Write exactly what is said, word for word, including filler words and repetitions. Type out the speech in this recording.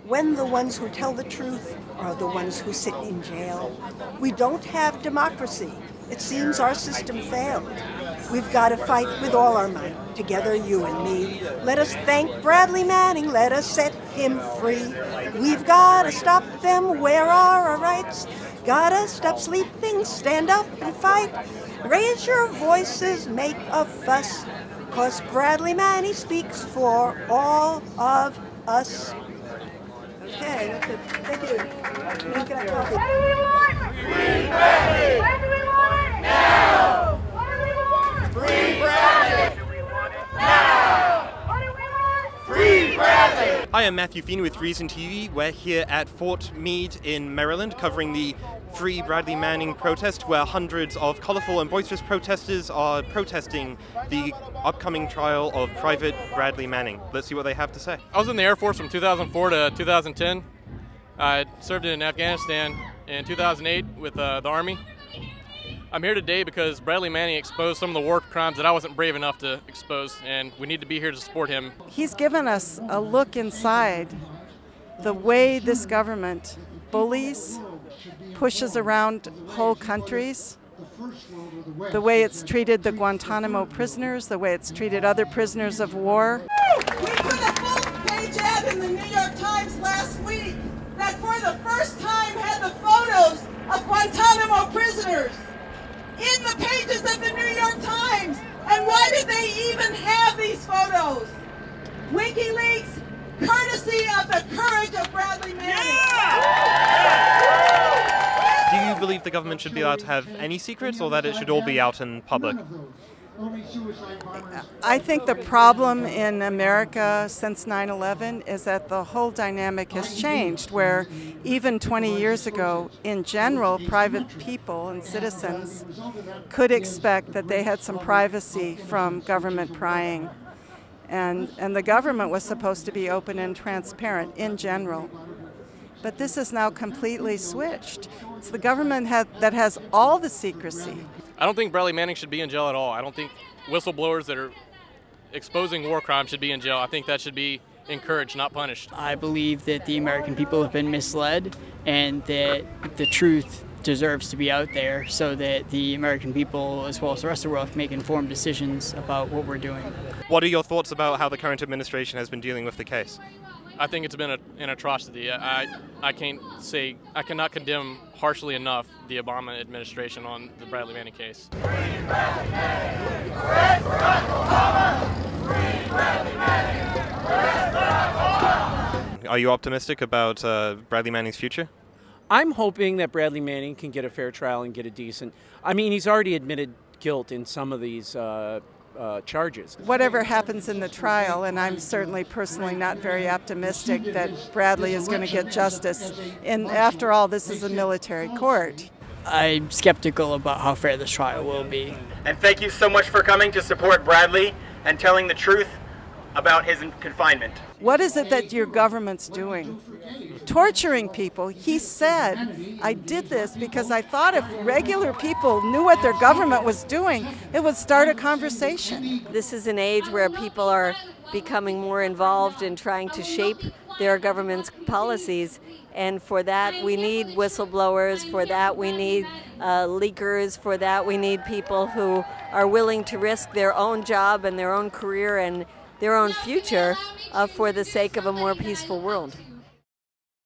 when the ones who tell the truth are the ones who sit in jail. We don't have democracy. It seems our system failed. We've got to fight with all our might, together, you and me. Let us thank Bradley Manning, let us set him free. We've got to stop them, where are our rights? Gotta stop sleeping, stand up and fight. Raise your voices, make a fuss, 'cause Bradley Manning speaks for all of us. Okay, that's it. Thank you. Now can I copy? What do we want? Free Bradley! When do we want it? Now! What do we want? Free Bradley! When do we want it? Now! What do we want? Free Bradley! Hi, I'm Matthew Feeney with Reason T V. We're here at Fort Meade in Maryland covering the Free Bradley Manning protest, where hundreds of colorful and boisterous protesters are protesting the upcoming trial of Private Bradley Manning. Let's see what they have to say. I was in the Air Force from two thousand four to two thousand ten. I served in Afghanistan in two thousand eight with uh, the Army. I'm here today because Bradley Manning exposed some of the war crimes that I wasn't brave enough to expose, and we need to be here to support him. He's given us a look inside the way this government bullies, pushes around whole countries, the way it's treated the Guantanamo prisoners, the way it's treated other prisoners of war. We put a full-page ad in the New York Times last week that for the first time had the photos of Guantanamo prisoners in the pages of the New York Times. And why did they even have these photos? WikiLeaks, courtesy of the courage of Bradley Manning. Do you believe the government should be allowed to have any secrets, or that it should all be out in public? I think the problem in America since nine eleven is that the whole dynamic has changed, where even twenty years ago, in general, private people and citizens could expect that they had some privacy from government prying. And, and the government was supposed to be open and transparent in general. But this is now completely switched. It's the government ha- that has all the secrecy. I don't think Bradley Manning should be in jail at all. I don't think whistleblowers that are exposing war crimes should be in jail. I think that should be encouraged, not punished. I believe that the American people have been misled and that the truth deserves to be out there so that the American people, as well as the rest of the world, can make informed decisions about what we're doing. What are your thoughts about how the current administration has been dealing with the case? I think it's been a, an atrocity. I, I can't say, I cannot condemn harshly enough the Obama administration on the Bradley Manning case. Free Bradley Manning! Arrest Barack Obama! Free Bradley Manning! Arrest Barack Obama! Are you optimistic about uh, Bradley Manning's future? I'm hoping that Bradley Manning can get a fair trial and get a decent... I mean, he's already admitted guilt in some of these uh, uh, charges. Whatever happens in the trial, and I'm certainly personally not very optimistic that Bradley is going to get justice. And after all, this is a military court. I'm skeptical about how fair this trial will be. And thank you so much for coming to support Bradley and telling the truth about his confinement. What is it that your government's doing? Torturing people. He said, I did this because I thought if regular people knew what their government was doing, it would start a conversation. This is an age where people are becoming more involved in trying to shape their government's policies. And for that, we need whistleblowers. For that, we need uh, leakers. For that, we need people who are willing to risk their own job and their own career and their own future uh, for the sake of a more peaceful world.